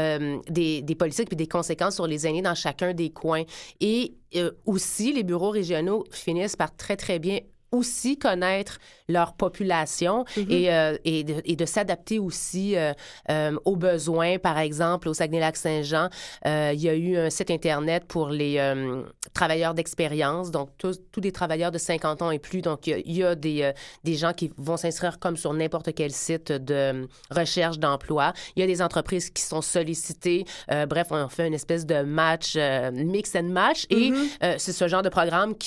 des politiques et des conséquences sur les aînés dans chacun des coins. Et aussi, les bureaux régionaux finissent par très, très bien aussi connaître leur population et de s'adapter aussi aux besoins. Par exemple, au Saguenay-Lac-Saint-Jean, il y a eu un site Internet pour les travailleurs d'expérience, donc tous des travailleurs de 50 ans et plus. Donc, il y a des gens qui vont s'inscrire comme sur n'importe quel site de recherche d'emploi. Il y a des entreprises qui sont sollicitées. Bref, on fait une espèce de match, mix and match. Et c'est ce genre de programme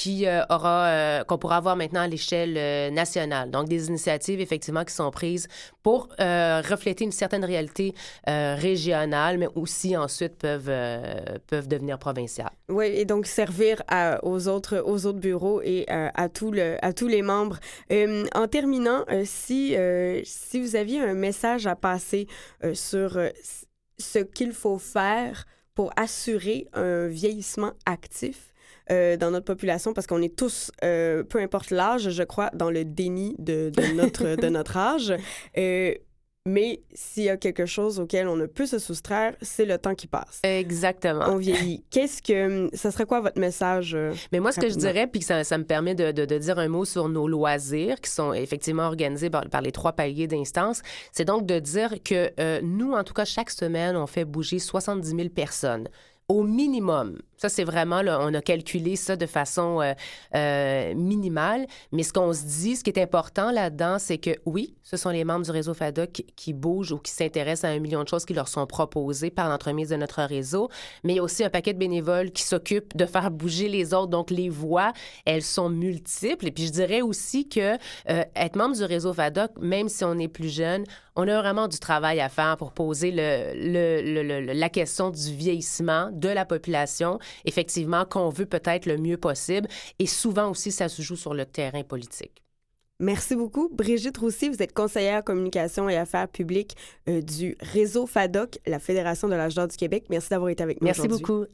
qu'on pourra avoir maintenant à l'échelle nationale. Donc, des initiatives, effectivement, qui sont prises pour refléter une certaine réalité régionale, mais aussi, ensuite, peuvent devenir provinciales. Oui, et donc servir aux autres bureaux et à tous les membres. En terminant, si vous aviez un message à passer sur ce qu'il faut faire pour assurer un vieillissement actif dans notre population, parce qu'on est tous, peu importe l'âge, je crois, dans le déni de notre âge. Mais s'il y a quelque chose auquel on ne peut se soustraire, c'est le temps qui passe. Exactement. On vieillit. Ça serait quoi votre message? Mais moi, ce que je rapidement? dirais, puis que ça me permet de dire un mot sur nos loisirs qui sont effectivement organisés par les 3 paliers d'instances, c'est donc de dire que nous, en tout cas, chaque semaine, on fait bouger 70 000 personnes. Au minimum. Ça, c'est vraiment, là, on a calculé ça de façon minimale. Mais ce qu'on se dit, ce qui est important là-dedans, c'est que oui, ce sont les membres du réseau FADOC qui bougent ou qui s'intéressent à 1 million de choses qui leur sont proposées par l'entremise de notre réseau. Mais il y a aussi un paquet de bénévoles qui s'occupent de faire bouger les autres. Donc, les voix, elles sont multiples. Et puis, je dirais aussi que être membre du réseau FADOC, même si on est plus jeune, on a vraiment du travail à faire pour poser la question du vieillissement de la population, effectivement, qu'on veut peut-être le mieux possible. Et souvent aussi, ça se joue sur le terrain politique. Merci beaucoup. Brigitte Roussy, vous êtes conseillère communication et affaires publiques du réseau FADOC, la Fédération de l'âge d'or du Québec. Merci d'avoir été avec nous Merci aujourd'hui. beaucoup.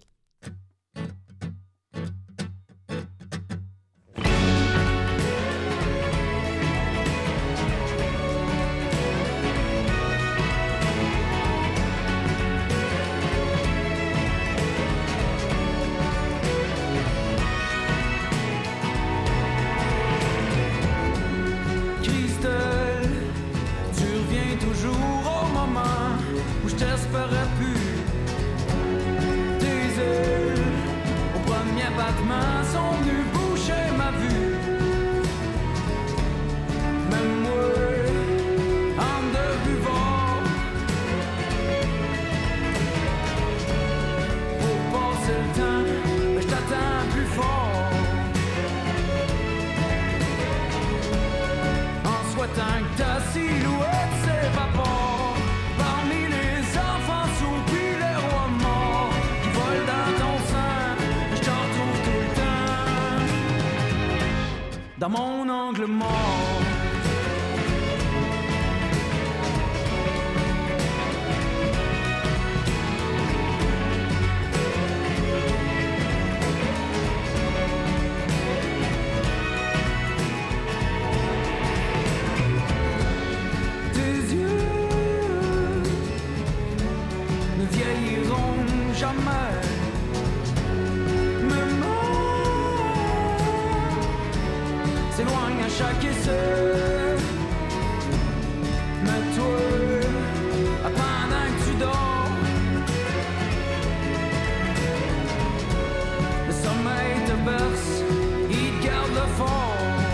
Christelle, tu reviens toujours au moment où je t'espérais plus. Tes ailes, au premier battement, sont venues boucher ma vue. Même moi, en deux buvards, pour passer le temps, mais je t'attends plus fort. En souhaitant que ta silhouette s'évapore parmi les enfants sous puis les rois morts qui volent dans ton sang. Je t'en trouve tout le temps dans mon angle mort. Tes yeux ne vieilliront jamais. Mes mains s'éloignent à chaque essai. Mais toi, pendant que tu dors, le sommeil te berce, il te garde le fort.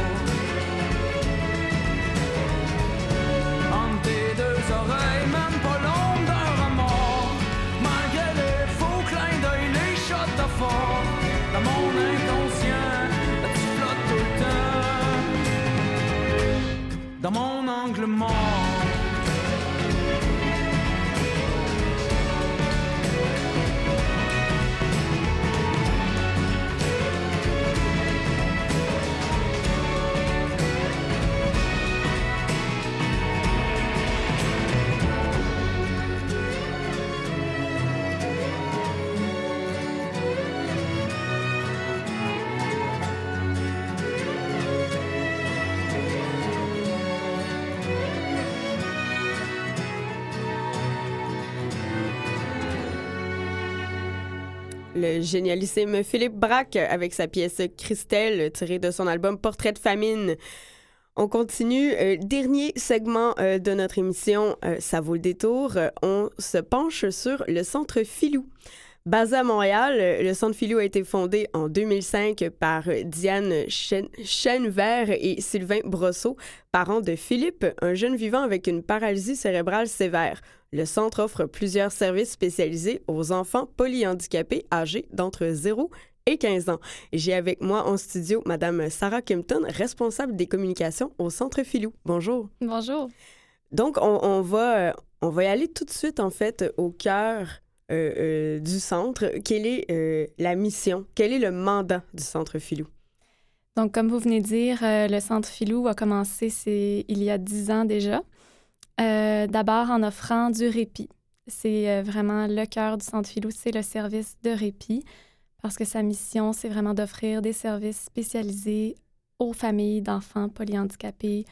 Entre tes deux oreilles, même pas l'ombre d'un remords. Malgré les faux clins d'œil, les shots de fort. Dans mon inconscient, là tu flottes tout le temps. Dans mon angle mort. Le génialissime Philippe Braque avec sa pièce Christelle tirée de son album Portrait de famine. On continue. Dernier segment de notre émission, ça vaut le détour. On se penche sur le Centre Filou. Basé à Montréal, le Centre Filou a été fondé en 2005 par Diane Chenevert et Sylvain Brosseau, parents de Philippe, un jeune vivant avec une paralysie cérébrale sévère. Le centre offre plusieurs services spécialisés aux enfants polyhandicapés âgés d'entre 0 et 15 ans. J'ai avec moi en studio Mme Sarah Kimpton, responsable des communications au Centre Filou. Bonjour. Bonjour. Donc, on va y aller tout de suite, en fait, au cœur du centre. Quelle est la mission? Quel est le mandat du Centre Filou? Donc, comme vous venez de dire, le Centre Filou a commencé il y a 10 ans déjà. D'abord en offrant du répit. C'est vraiment le cœur du Centre Filou, c'est le service de répit, parce que sa mission, c'est vraiment d'offrir des services spécialisés aux familles d'enfants polyhandicapés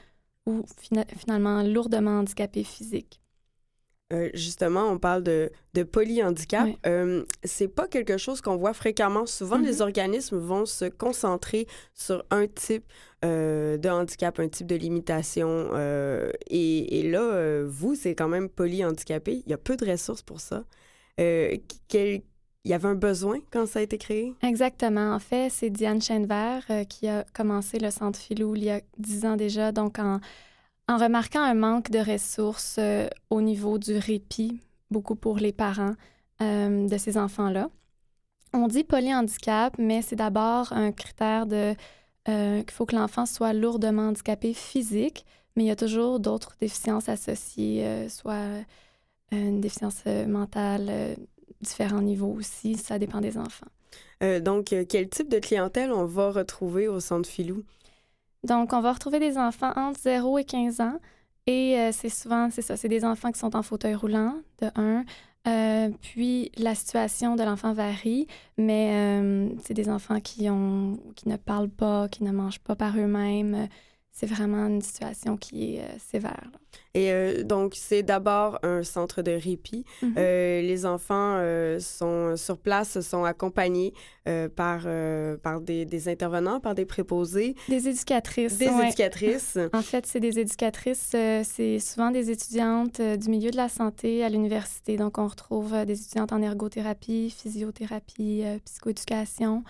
ou finalement lourdement handicapés physiques. Justement, on parle de polyhandicap. Oui. C'est pas quelque chose qu'on voit fréquemment. Souvent, les organismes vont se concentrer sur un type de handicap, un type de limitation. Et là, vous, c'est quand même polyhandicapé. Il y a peu de ressources pour ça. Il y avait un besoin quand ça a été créé? Exactement. En fait, c'est Diane Chainevert qui a commencé le Centre Filou il y a 10 ans déjà, donc en remarquant un manque de ressources au niveau du répit, beaucoup pour les parents de ces enfants-là. On dit polyhandicap, mais c'est d'abord un critère qu'il faut que l'enfant soit lourdement handicapé physique, mais il y a toujours d'autres déficiences associées, soit une déficience mentale, différents niveaux aussi, ça dépend des enfants. Donc, quel type de clientèle on va retrouver au Centre Filou? Donc, on va retrouver des enfants entre 0 et 15 ans. Et c'est des enfants qui sont en fauteuil roulant, de 1. Puis, la situation de l'enfant varie, mais c'est des enfants qui ne parlent pas, qui ne mangent pas par eux-mêmes. C'est vraiment une situation qui est sévère. Là. Et donc, c'est d'abord un centre de répit. Les enfants sont sur place, sont accompagnés par des intervenants, par des préposés. Des éducatrices. Des éducatrices. En fait, c'est des éducatrices. C'est souvent des étudiantes du milieu de la santé à l'université. Donc, on retrouve des étudiantes en ergothérapie, physiothérapie, psychoéducation.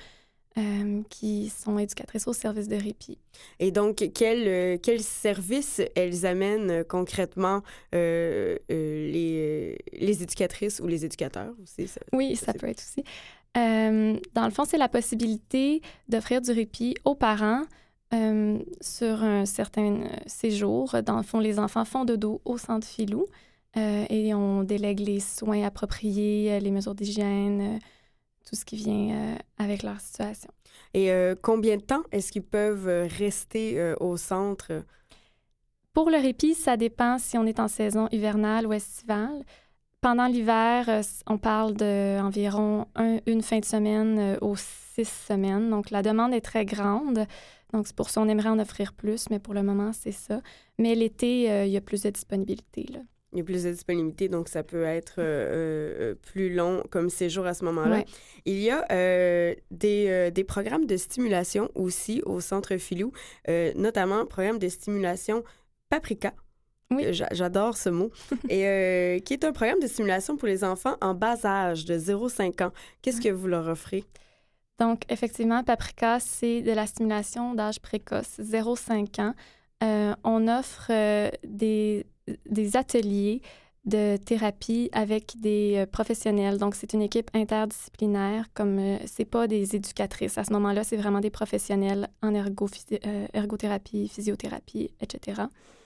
Qui sont éducatrices au service de répit. Et donc, quel service elles amènent concrètement les éducatrices ou les éducateurs aussi? Oui, ça peut être aussi. Dans le fond, c'est la possibilité d'offrir du répit aux parents sur un certain séjour. Dans le fond, les enfants font dodo au Centre Filou et on délègue les soins appropriés, les mesures d'hygiène, tout ce qui vient avec leur situation. Et combien de temps est-ce qu'ils peuvent rester au centre? Pour le répit, ça dépend si on est en saison hivernale ou estivale. Pendant l'hiver, on parle d'environ une fin de semaine aux 6 semaines. Donc, la demande est très grande. Donc, c'est pour ça qu'on aimerait en offrir plus, mais pour le moment, c'est ça. Mais l'été, il y a plus de disponibilité, là. Il y a plus de disponibilité, donc ça peut être plus long comme séjour à ce moment-là. Ouais. Il y a des programmes de stimulation aussi au Centre Filou, notamment un programme de stimulation Paprika. Oui. J'adore ce mot. Et qui est un programme de stimulation pour les enfants en bas âge, de 0-5 ans. Qu'est-ce que vous leur offrez? Donc, effectivement, Paprika, c'est de la stimulation d'âge précoce, 0-5 ans. On offre des ateliers de thérapie avec des professionnels. Donc, c'est une équipe interdisciplinaire, comme c'est pas des éducatrices. À ce moment-là, c'est vraiment des professionnels en ergothérapie, physiothérapie, etc.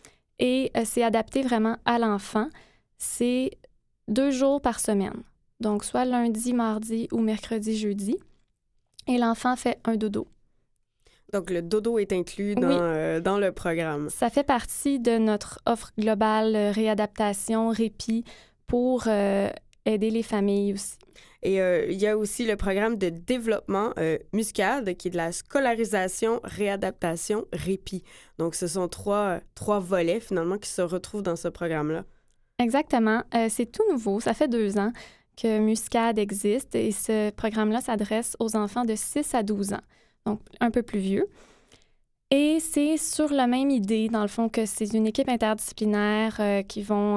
Et c'est adapté vraiment à l'enfant. C'est 2 jours par semaine. Donc, soit lundi, mardi ou mercredi, jeudi. Et l'enfant fait un dodo. Donc, le dodo est inclus dans le programme. Ça fait partie de notre offre globale réadaptation, répit pour aider les familles aussi. Et il y a aussi le programme de développement Muscade, qui est de la scolarisation, réadaptation, répit. Donc, ce sont trois volets, finalement, qui se retrouvent dans ce programme-là. Exactement. C'est tout nouveau. Ça fait 2 ans que Muscade existe et ce programme-là s'adresse aux enfants de 6 à 12 ans. Donc, un peu plus vieux. Et c'est sur la même idée, dans le fond, que c'est une équipe interdisciplinaire qui vont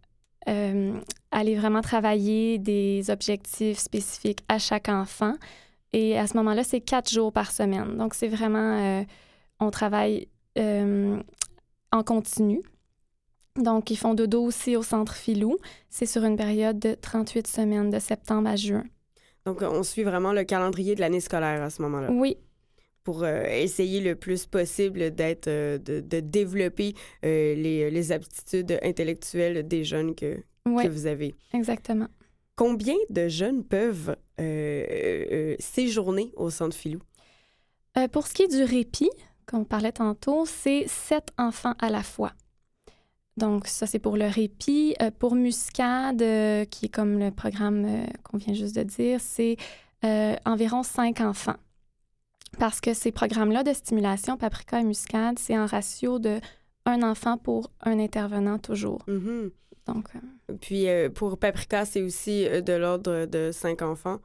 aller vraiment travailler des objectifs spécifiques à chaque enfant. Et à ce moment-là, c'est 4 jours par semaine. Donc, c'est vraiment... on travaille en continu. Donc, ils font dodo aussi au Centre Filou. C'est sur une période de 38 semaines, de septembre à juin. Donc, on suit vraiment le calendrier de l'année scolaire à ce moment-là. Oui. Pour essayer le plus possible de développer les aptitudes intellectuelles des jeunes que vous avez. Exactement. Combien de jeunes peuvent séjourner au Centre Filou? Pour ce qui est du répit, comme on parlait tantôt, c'est 7 enfants à la fois. Donc, ça, c'est pour le répit. Pour Muscade, qui est comme le programme qu'on vient juste de dire, c'est environ 5 enfants. Parce que ces programmes-là de stimulation, Paprika et Muscade, c'est en ratio de un enfant pour un intervenant toujours. Mhm. Donc, Puis pour Paprika, c'est aussi de l'ordre de 5 enfants.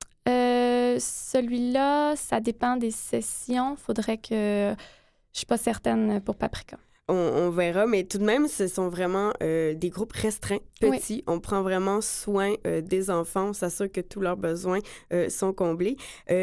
celui-là, ça dépend des sessions. Faudrait que... Je suis pas certaine pour Paprika. On verra, mais tout de même, ce sont vraiment des groupes restreints, petits. Oui. On prend vraiment soin des enfants. On s'assure que tous leurs besoins sont comblés.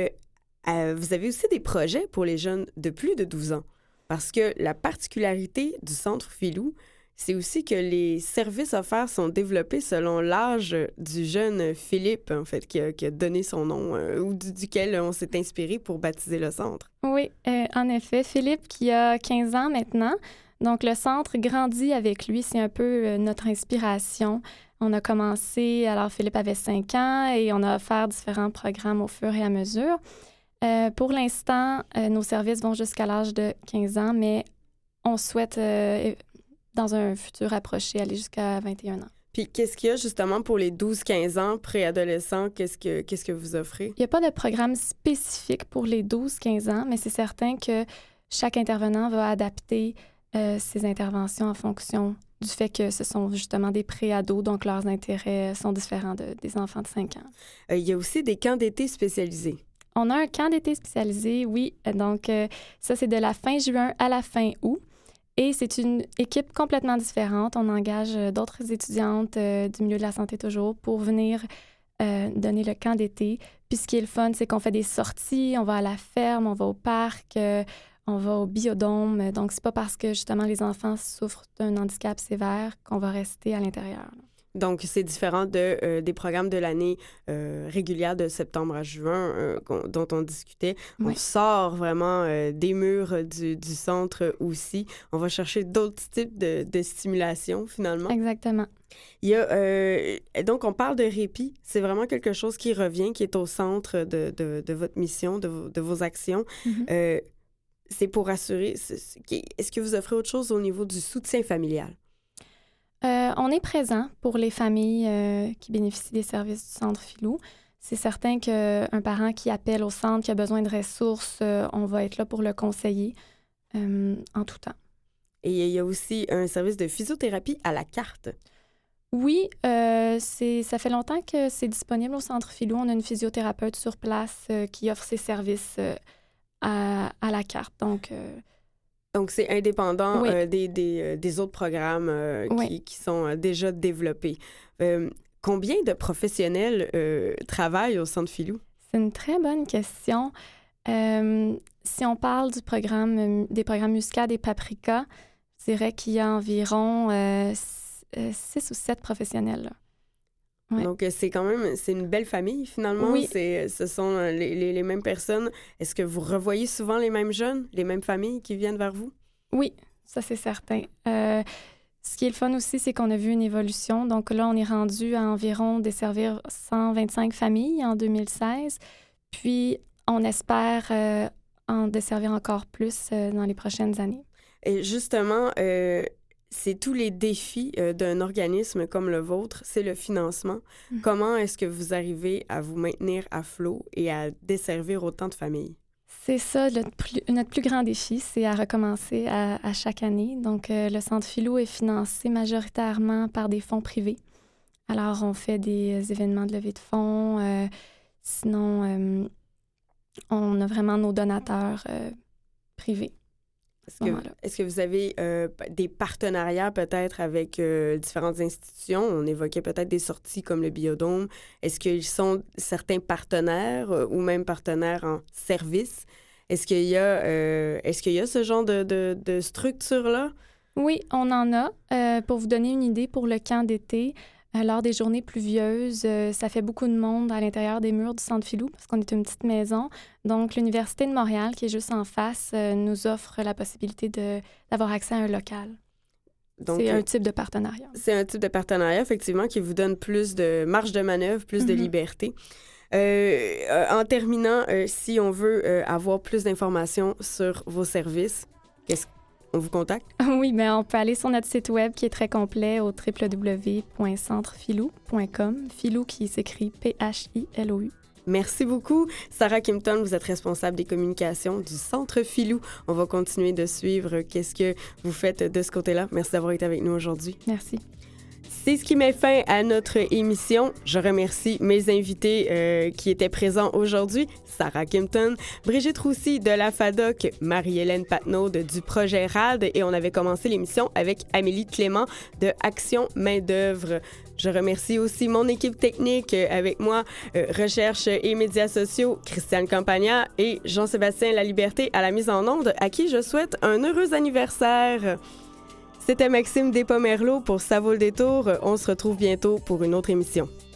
Vous avez aussi des projets pour les jeunes de plus de 12 ans. Parce que la particularité du Centre Filou, c'est aussi que les services offerts sont développés selon l'âge du jeune Philippe, en fait, qui a donné son nom, ou duquel on s'est inspiré pour baptiser le centre. Oui, en effet. Philippe, qui a 15 ans maintenant. Donc, le centre grandit avec lui. C'est un peu notre inspiration. On a commencé, alors Philippe avait 5 ans, et on a offert différents programmes au fur et à mesure. Pour l'instant, nos services vont jusqu'à l'âge de 15 ans, mais on souhaite, dans un futur approché, aller jusqu'à 21 ans. Puis, qu'est-ce qu'il y a justement pour les 12-15 ans, préadolescents? Qu'est-ce que vous offrez? Il n'y a pas de programme spécifique pour les 12-15 ans, mais c'est certain que chaque intervenant va adapter ses interventions en fonction du fait que ce sont justement des pré-ados, donc leurs intérêts sont différents des enfants de 5 ans. Il y a aussi des camps d'été spécialisés. On a un camp d'été spécialisé, oui. Donc, ça, c'est de la fin juin à la fin août. Et c'est une équipe complètement différente. On engage d'autres étudiantes du milieu de la santé toujours pour venir donner le camp d'été. Puis ce qui est le fun, c'est qu'on fait des sorties, on va à la ferme, on va au parc, on va au biodôme. Donc, c'est pas parce que, justement, les enfants souffrent d'un handicap sévère qu'on va rester à l'intérieur. Donc, c'est différent des programmes de l'année régulière de septembre à juin dont on discutait. Oui. On sort vraiment des murs du centre aussi. On va chercher d'autres types de stimulation, finalement. Exactement. Il y a, donc, on parle de répit. C'est vraiment quelque chose qui revient, qui est au centre de votre mission, de vos actions. Mm-hmm. C'est pour assurer... Est-ce que vous offrez autre chose au niveau du soutien familial? On est présent pour les familles qui bénéficient des services du Centre Filou. C'est certain qu'un parent qui appelle au centre, qui a besoin de ressources, on va être là pour le conseiller en tout temps. Et il y a aussi un service de physiothérapie à la carte. Oui, ça fait longtemps que c'est disponible au Centre Filou. On a une physiothérapeute sur place qui offre ses services à la carte. Donc, c'est indépendant oui. Des autres programmes oui. qui sont déjà développés. Combien de professionnels travaillent au Centre Filou? C'est une très bonne question. Si on parle des programmes Muscade et Paprika, je dirais qu'il y a environ 6 ou 7 professionnels. Là. Ouais. Donc, c'est une belle famille, finalement. Oui. Ce sont les mêmes personnes. Est-ce que vous revoyez souvent les mêmes jeunes, les mêmes familles qui viennent vers vous? Oui, ça, c'est certain. Ce qui est le fun aussi, c'est qu'on a vu une évolution. Donc là, on est rendu à environ desservir 125 familles en 2016. Puis, on espère en desservir encore plus dans les prochaines années. Et justement... c'est tous les défis d'un organisme comme le vôtre, c'est le financement. Mmh. Comment est-ce que vous arrivez à vous maintenir à flot et à desservir autant de familles? C'est ça, notre plus grand défi, c'est à recommencer à chaque année. Donc, le Centre Filou est financé majoritairement par des fonds privés. Alors, on fait des événements de levée de fonds. Sinon, on a vraiment nos donateurs privés. Est-ce que vous avez des partenariats peut-être avec différentes institutions? On évoquait peut-être des sorties comme le Biodôme. Est-ce qu'ils sont certains partenaires ou même partenaires en service? Est-ce qu'il y a ce genre de structure-là? Oui, on en a. Pour vous donner une idée, pour le camp d'été, lors des journées pluvieuses, ça fait beaucoup de monde à l'intérieur des murs du Centre Filou parce qu'on est une petite maison. Donc, l'Université de Montréal, qui est juste en face, nous offre la possibilité d'avoir accès à un local. Donc, c'est un type de partenariat. C'est un type de partenariat, effectivement, qui vous donne plus de marge de manœuvre, plus de liberté. En terminant, si on veut avoir plus d'informations sur vos services, on vous contacte? Oui, mais on peut aller sur notre site web qui est très complet au www.centrefilou.com. Filou qui s'écrit Philou. Merci beaucoup. Sarah Kimpton, vous êtes responsable des communications du Centre Filou. On va continuer de suivre qu'est-ce que vous faites de ce côté-là. Merci d'avoir été avec nous aujourd'hui. Merci. C'est ce qui met fin à notre émission. Je remercie mes invités qui étaient présents aujourd'hui. Sarah Kimpton, Brigitte Roussy de la FADOC, Marie-Hélène Patnaud du projet RAD et on avait commencé l'émission avec Amélie Clément de Action Main-d'œuvre. Je remercie aussi mon équipe technique avec moi, recherche et médias sociaux, Christiane Campagna et Jean-Sébastien Laliberté à la mise en onde, à qui je souhaite un heureux anniversaire. C'était Maxime Despomerleau pour Ça vaut le détour. On se retrouve bientôt pour une autre émission.